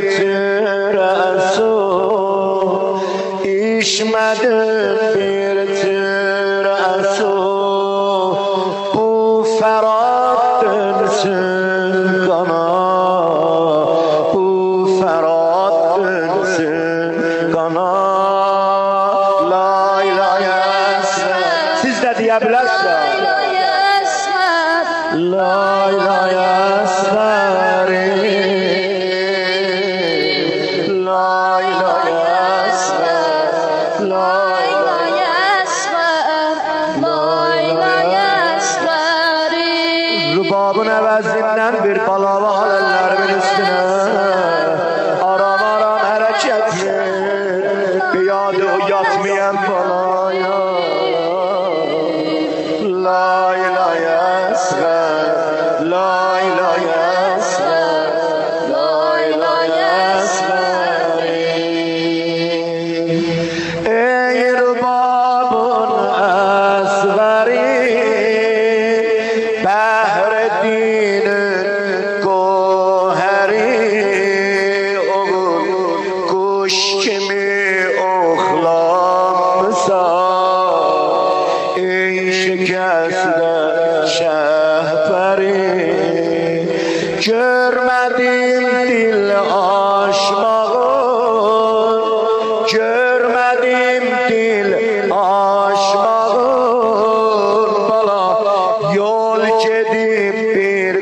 İşmədim bir türə su, bu fərad dönsün qana, bu fərad dönsün qana. La ilahe əsmət. Siz də deyə bilərsiniz. La ilahe əsməri. Rubabın əvəzindən bir balava haləllərimin üstünə aram hərəkət ver, biyadı o yatmayan balaya. La ilahe əsmər, la ilahe əsmər, la ilahe əsmər. Ey rubabın əsvəri, görmədim dil aşmağın, görmədim dil aşmağın, bala yol gedib bir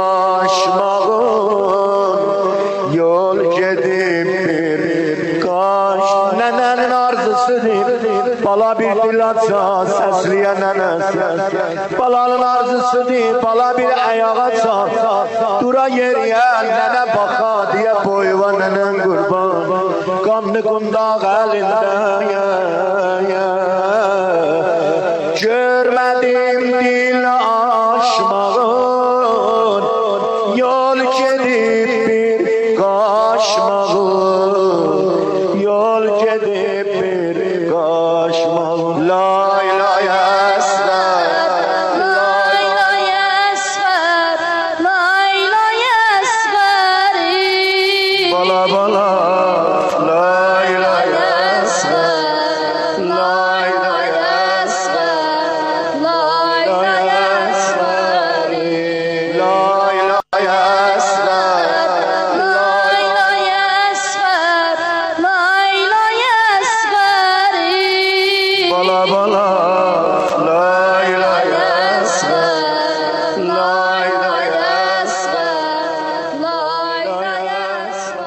qaşmağın, yol gedib bir qaş. Nənənin arzusudur, bala bir dil aça, səsliyə nənəsi. Balanın arzusudur, bala bir ayağa çal, dura yeriyə nənə baxa deyə boyva nənən qurban. Qanlı qundaq əlində görmədim dil aşmağın, yol gedib bir qaşmağın, yol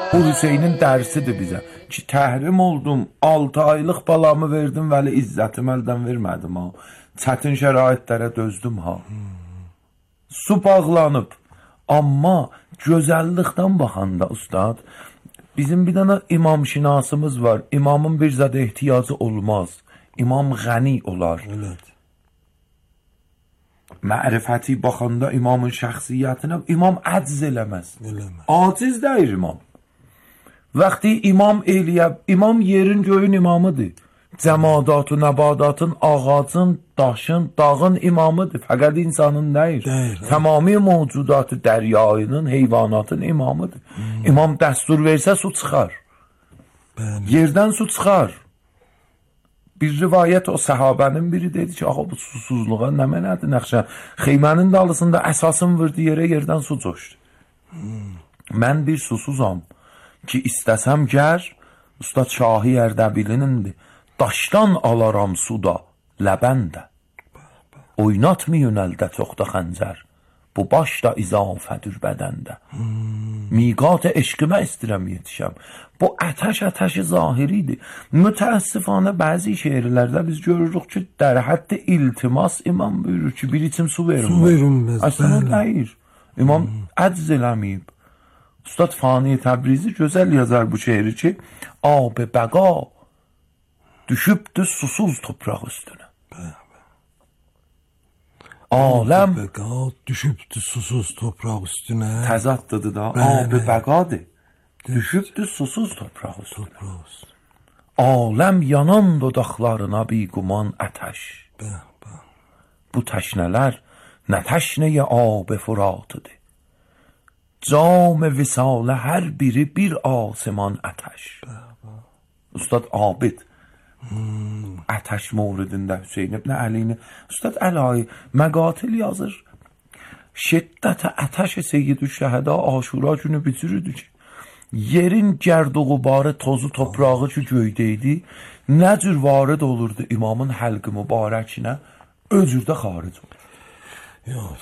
Bu Hüseynin dərsidir bizə. Ki təhrim oldum, 6 aylıq balamı verdim, vəli izzətim əldən vermədim ha. Çətin şəraitlərə dözdüm ha. Su bağlanıb. Amma gözəllikdən baxanda ustad, bizim bir dənə imam şinasımız var. İmamın bir zədə ehtiyacı olmaz. İmam ғəni olar. Evet. Mərifəti baxanda imamın şəxsiyyətinə imam əcz eləməz. Aciz deyir imam. Vaxtı imam eləyə, imam yerin göyün imamıdır. Cəmadatı, nəbadatın, ağacın, daşın, dağın imamıdır. Fəqət insanın deyir. Tamami mövcudatı dəryayının, heyvanatın imamıdır. İmam dəstur versə su çıxar. Yerdən su çıxar. Bir rivayət o səhabənin biri dedi ki, ağa bu susuzluğa nə mənədir nəxşə? Xeymənin dalısında əsasın vurdu yerə, yerdən su coşdu. Mən bir susuzam ki, istəsəm gər, Ustad Şahi Ərdəbilinindir. Daşdan alaram suda, ləbəndə. Oynatmayın əldə çoxda xəncər. Bu baş da izafədir bədəndə. Miqat eşqimə istirəm yetişəm. Bu ətəş zahiridir. Mütəəssifanə bəzi şeirlərdə biz görürük ki, در حد iltimas imam buyurur ki, bir içim su verin. Su verin. Aslında deyir. İmam əcz eləməyib. Ustad Fani Təbrizi gözəl yazar bu şeiri ki, ab bəqa düşübdü susuz topraq üstünə. Aləm bəqa düşübdü susuz topraq üstünə. Təzaddıdır da. Ab bəqadır. Düşübdü susuz topraq üstünə. Aləm yanan dodaqlarına biquman ətəş. Bu təşnələr nə təşnəyə ab furatıdır. Cam visalə hər biri bir asiman ətəş. Ustad Abid ətəş mövridində Hüseyin ibn Əlini Ustad Əlayi məqatil yazır. Şiddət ətəş Seyyid-ü Şəhəda Aşura günü bitirirdi ki, yerin gərdğubarı, tozu, toprağı ki göydəydi, nə cür varid olurdu imamın həlqi mübarəkinə, o cürdə xaric olur.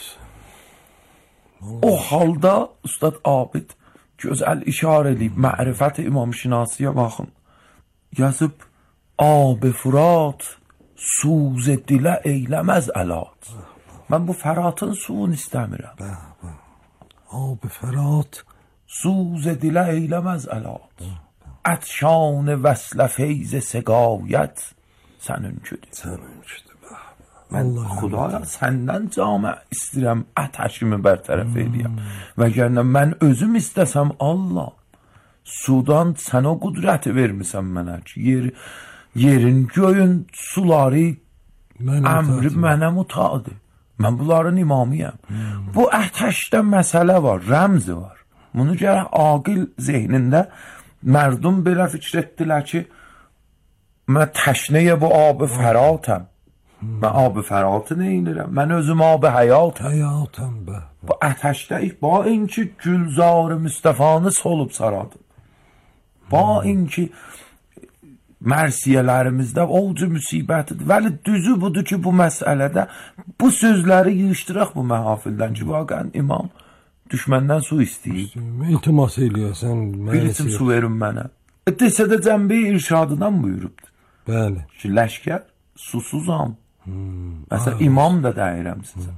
O halda Ustad Abid gözəl işarə edib, mərifət imam şinasiyə baxın. Yazıb, ab furat suz dilə eyləməz əlat. Mən bu fəratın suyunu istəmirəm. Ab furat suz dilə eyləməz əlat. Ətşan vəslə feyz səqayət səninkidir. Mən Xudaya səndən camə istəyirəm, ətəşimi bərtərəf eləyəm. Və gərnə mən özüm istəsəm Allah, sudan sən o qudrəti vermisən mənə ki, yerin, göyün, suları, əmri mənə mutadır. Mən bunların imamıyəm. Bu ətəşdə məsələ var, rəmzi var. Bunu gərək aqil zehnində mərdum belə fikr etdilər ki, mən təşnəyə bu ab fəratəm. Mən ab fəratı neynirəm? Mən özüm ab həyatəm. Bu ətəşdəyik, ba inki gülzar-ı Müstəfanı solub saradım. Ba inki mərsiyələrimizdə ovcu müsibətidir. Vəli düzü budur ki, bu məsələdə bu sözləri yığışdıraq bu məhafildən ki, vaqən imam düşməndən su istəyib. İltimas eləyəsən. Bir içim su verin mənə. Desə də cəmbi irşadından buyurubdur. Bəli. Ki, ləşkər susuzam. Məsələn, imam da deyirəm sizə.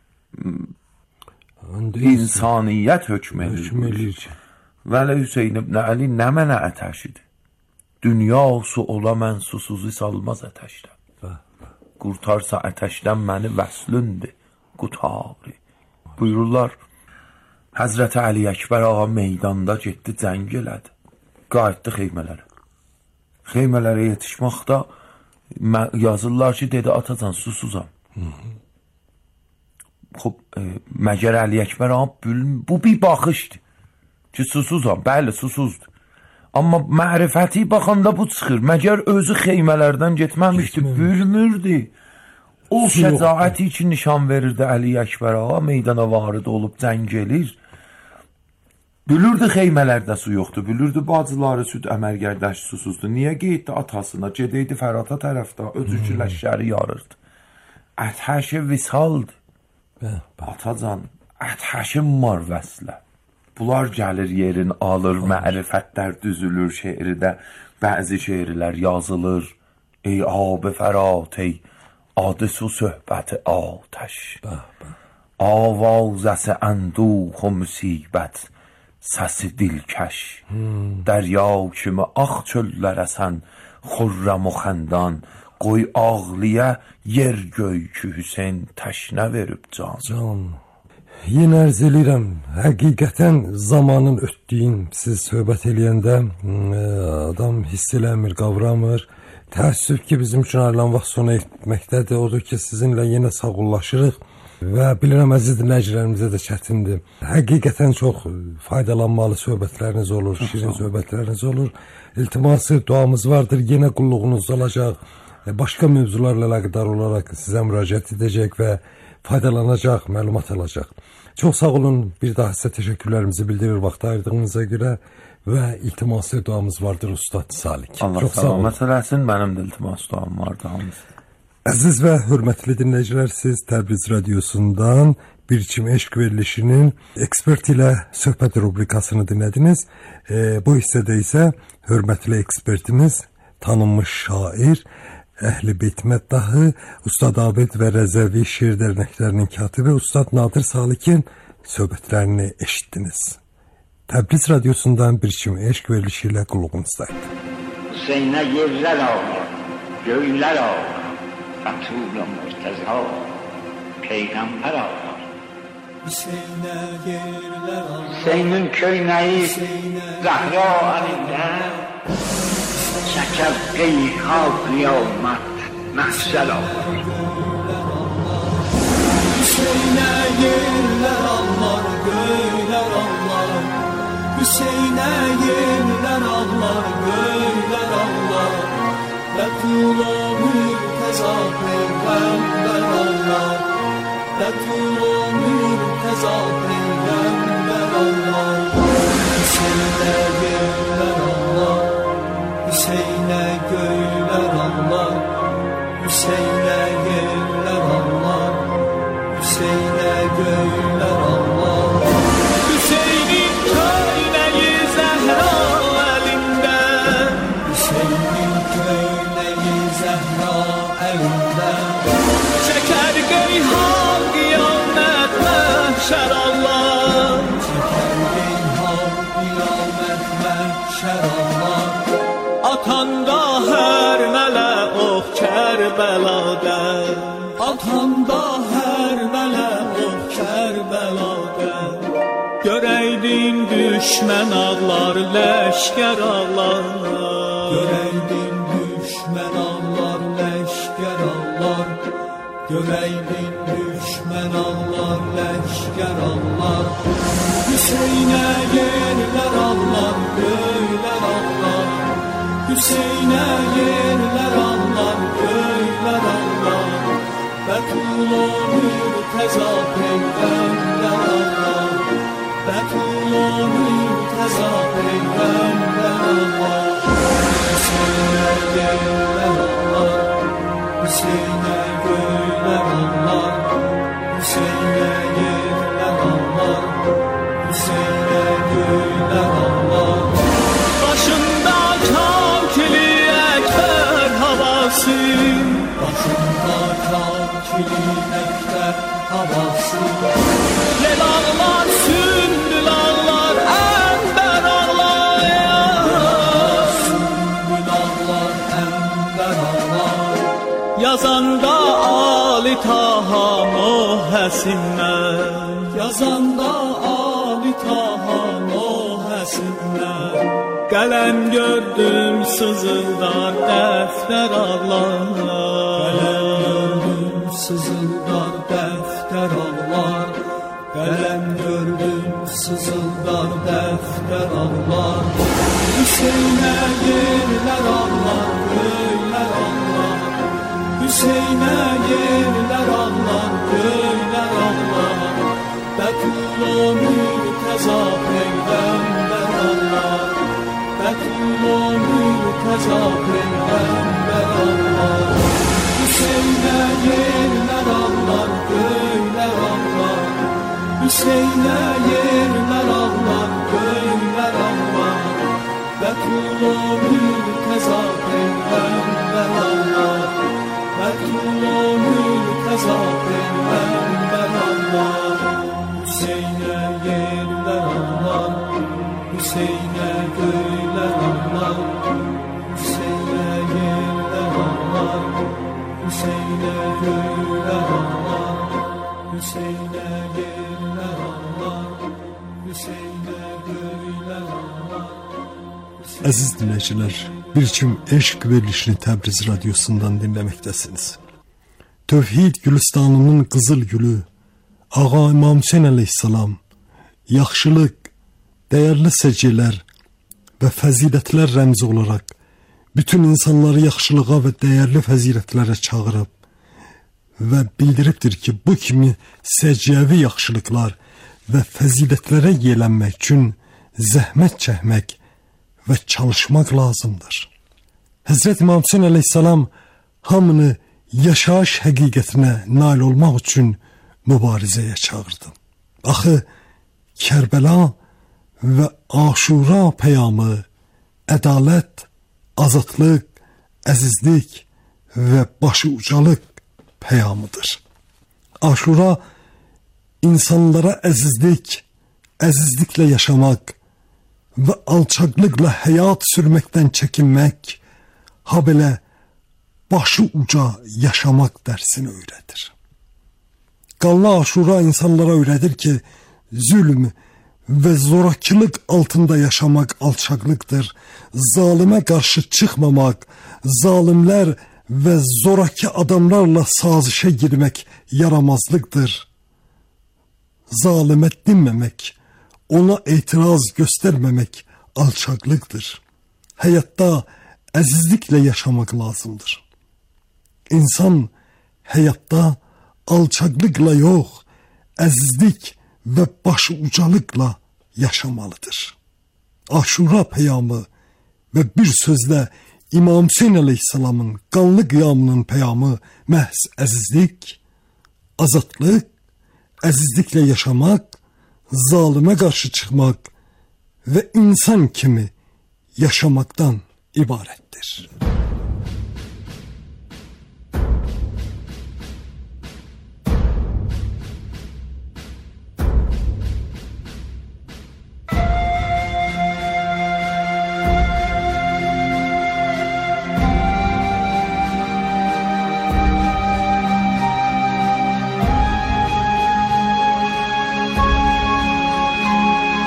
İnsaniyyət hökm edir. Vəli Hüseyin ibn Əli nə mənə ətəşidir? Dünya su ola mən susuzu salmaz ətəşdən. Qurtarsa ətəşdən məni vəslündür, qutari. Buyururlar, Həzrəti Əli Əkbər ağa meydanda getdi, cəng elədi. Qayıtdı xeymələrə. Xeymələrə yetişməkdə yazırlar ki, dedi, atacan, susuzam. Məgər Əli Əkbər ağa, bu bir baxışdır ki, susuzam, bəli, susuzdur. Amma mərifəti baxanda bu çıxır. Məgər özü xeymələrdən getməmişdi, bülmürdü. O şəcaəti ki, nişan verirdi Əli Əkbər ağa, meydana varid olub cəng elir. Bülürdü xeymələrdə su yoxdur, bülürdü bacıları süd əmərgərdəş susuzdur. Niyə qeyddi atasına, gedəydi Fərata tərəfdə, özü ki, ləşkəri yarırdı. Ətəşi visaldır. Atacan, ətəşim var vəslə. Bunlar gəlir yerin alır, mərifətlər düzülür şeirdə, bəzi şeirlər yazılır. Ey ab-ı fərat, ey adı-su söhbəti atəş. Avazəsi ənduh و müsibət, səsi dilkəş. Dərya kimi ağ çöllərə sən xurram و xəndan, qoy ağlıya yer göy ki Hüseyn təşnə verib can. Yenə ərz eləyirəm, həqiqətən zamanın ötdüyün siz söhbət eləyəndə adam hiss eləmir, qavramır. Təəssüf ki, bizim üçün ayrılan vaxt sona etməkdədir. Odur ki, sizinlə yenə sağollaşırıq və bilirəm əziz dinləyicilərimizə də çətindir. Həqiqətən çox faydalanmalı söhbətləriniz olur, şirin söhbətləriniz olur. İltiması, duamız vardır, yenə qulluğunuz olacaq. Başqa mövzularla əlaqədar olaraq sizə müraciət edəcək və faydalanacaq, məlumat alacaq. Çox sağ olun, bir daha sizə təşəkkürlərimizi bildirir vaxt ayırdığınıza görə və iltiması duamız vardır Ustad Salik. Allah sağlamat eləsin, mənim də iltimas duam vardı hamısı. Əziz və hörmətli dinləyicilər, siz Təbriz Radiosundan Bir İçim Eşq verilişinin ekspert ilə söhbət rubrikasını dinlədiniz. Bu hissədə isə hörmətli ekspertimiz, tanınmış şair, Əhl-i Beyt məddahı, Ustad Abid və Rəzəvi şiir dərnəklərinin katibi Ustad Nadir Salikin söhbətlərini eşitdiniz. Təbriz Radiosundan Bir İçim Eşq verilişi ilə qulluğunuzdaydı. Hüseynə yerlər ağlar, göylər ağlar, Bətul Murtəza, Peyğəmbər ağlar. Hüseynin köynəyi Zəhra əlində, çəkər qeyha qiyamət məhşər ağlar. Hüseynə yerlər ağlar, göylər ağlar. Hüseynə yerlər ağlar, göylər ağlar. Bətul-o Mürtəza Peyğəmbər ağlar. Bətul-o Mürtəza Peyğəmbər ağlar. Hüseynə yerlər ağlar, Hüseynə göylər ağlar. Hüseynə yerlər ağlar, Hüseynə göylər ağlar. Hüseynin köynəyi Zəhra əlində, Hüseynin köynəyi Zəhra əlində. Çəkər qeyha qiyamət məhşər ağlar. Çəkər qeyha qiyamət məhşər ağlar. Atanda hər mələ ox Kərbəladə, atanda hər mələ ox Kərbəladə. Görəydin düşmən ağlar, ləşkər ağlar. Görəydin düşmən ağlar, ləşkər ağlar. Görəydin düşmən ağlar, ləşkər ağlar. Hüseynə yerlər ağlar, göylər ağlar. Hüseynə yerlər ağlar, göylər ağlar. Bətul-o Mürtəza Peyğəmbər ağlar. Bətul-o Mürtəza Peyğəmbər ağlar. Hüseynə yerlər ağlar, Hüseynə göylər ağlar. Hüseynə yerlər ağlar, Hüseynə göylər ağlar. Başında kakili əkbər havası, başında kakili əkbər havası. Yel ağlar, sümbül ağlar, əmbər ağlar. Sümbül ağlar, əmbər ağlar. Yazanda Ali Taha Nuh Həsinlər, yazanda Ali Taha Nuh Həsinlər. Qələm gördüm sızıldar dəftər ağlar. Qələm gördüm sızıldar dəftər ağlar. Qələm gördüm sızıldar dəftər ağlar. Hüseynə yerlər ağlar, göylər ağlar. Hüseynə yerlər ağlar, göylər ağlar. Bətul-o Mürtəza Peyğəmbər ağlar. Bətul-o Mürtəza Peyğəmbər ağlar. Hüseynə yerlər ağlar, göylər ağlar. Hüseynə yerlər ağlar, Əziz dinləyicilər, bir kim eşq verilişini Təbriz radiosundan dinləməkdəsiniz. Tövhid Gülüstanının qızıl gülü, Ağa İmam Hüseyn əleyhissalam, yaxşılıq, dəyərli səciyələr və fəzilətlər rəmzi olaraq bütün insanları yaxşılığa və dəyərli fəzilətlərə çağırıb və bildiribdir ki, bu kimi səciyyəvi yaxşılıqlar və fəzilətlərə yiyələnmək üçün zəhmət çəkmək və çalışmaq lazımdır. Həzrət İmam Hüseyn əleyhissalam hamını yaşayış həqiqətinə nail olmaq üçün mübarizəyə çağırdı. Axı Kərbəla və Aşura peyamı ədalət, azadlıq, əzizlik və başı ucalıq peyamıdır. Aşura insanlara əzizliklə yaşamaq və alçaqlıqla həyat sürməkdən çəkinmək, ha belə başı uca yaşamaq dərsini öyrədir. Qanlı Aşura insanlara öyrədir ki, zülm və zorakılıq altında yaşamaq alçaqlıqdır, zalimə qarşı çıxmamaq, zalimlər və zoraki adamlarla sazişə girmək yaramazlıqdır. Zalimə dinməmək, ona etiraz göstərməmək alçaqlıqdır. Həyatda əzizliklə yaşamaq lazımdır. İnsan həyatda alçaqlıqla yox, əzizlik və başı ucalıqla yaşamalıdır. Aşura peyamı və bir sözlə İmam Hüseyn əleyhissalamın qanlı qiyamının peyamı məhz əzizlik, azadlıq, əzizliklə yaşamaq, zalimə qarşı çıxmaq və insan kimi yaşamaqdan ibarətdir.